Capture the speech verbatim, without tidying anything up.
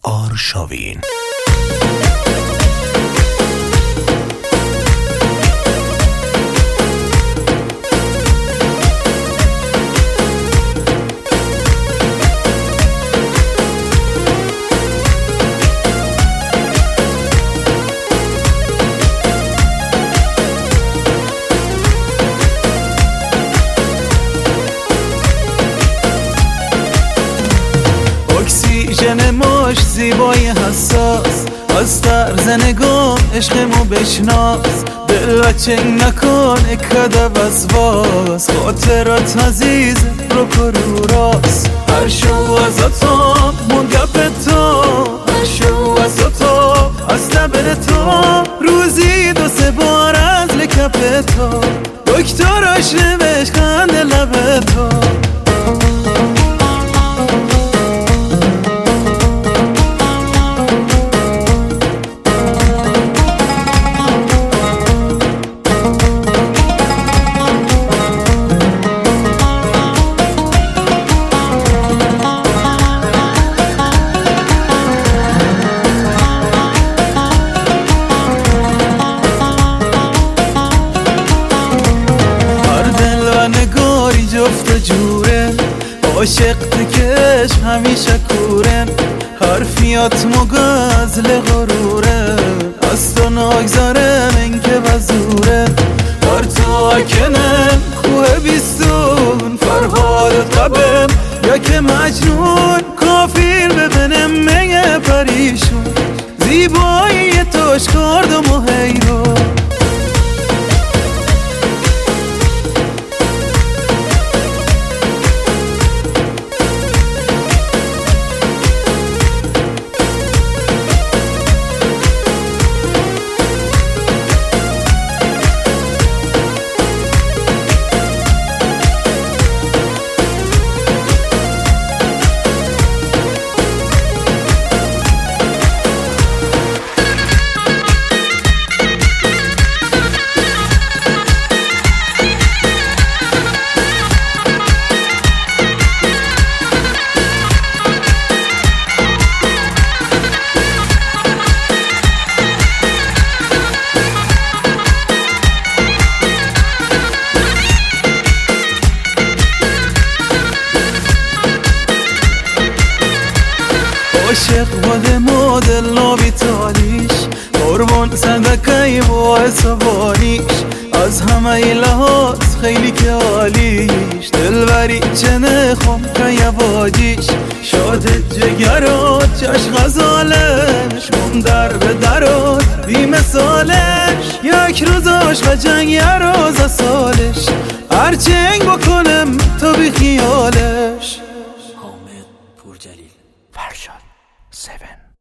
آرشاوین. اکسیژن ماش زیبای حساس، از طرز نگاه عشقمو بشناس. دل و چنگ نکن کده وزواس، خاطرات عزیز رو کرو راست. هر شو از اتاب من گپ تو، هر شو از اتاب از دبر تو. روزی دو سه بار از لکپ تو، دکتراش نوشت خند لب تو. نگاری جفت جوره، عاشق تکش همیشه کوره. حرفیات مگازل غروره، از تو نگذارم این که بزوره. بر تو اکنم کوه بیستون، فرهاد قبم یا که مجنون. کافیر ببینم میگه پریشون، زیبایی توش کردم و حیرون. عاشق باد مدل نابی تالیش، قربان صدقه با حسابانیش. از همه لحاظ خیلی که عالیش، دلبری چه نخم که یواجیش. شاد جگرات چشم غزالش، من در به درات بی مثالش. یک روز عشق جنگ یه روز سالش، هر چنگ بکنم تو بی خیالش. حامد پورجلیل، فرشاد seven